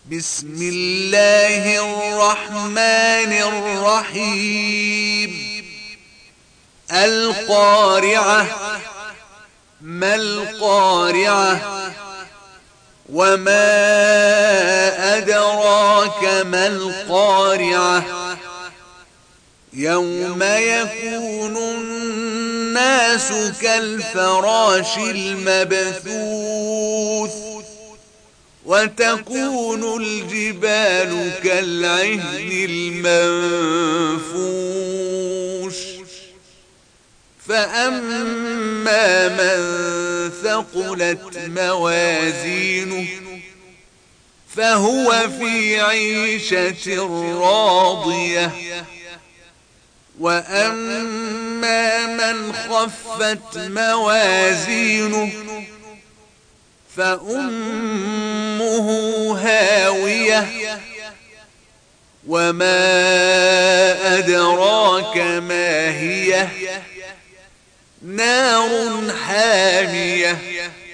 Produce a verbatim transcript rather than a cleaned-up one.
بسم الله الرحمن الرحيم. القارعة. ما القارعة؟ وما أدراك ما القارعة؟ يوم يكون الناس كالفراش المبثوث وتكون الجبال كالعهن المنفوش. فأما من ثقلت موازينه فهو في عيشة راضية. وأما من خفت موازينه فأمه هاوية. وما أدراك ما هي؟ نار حامية.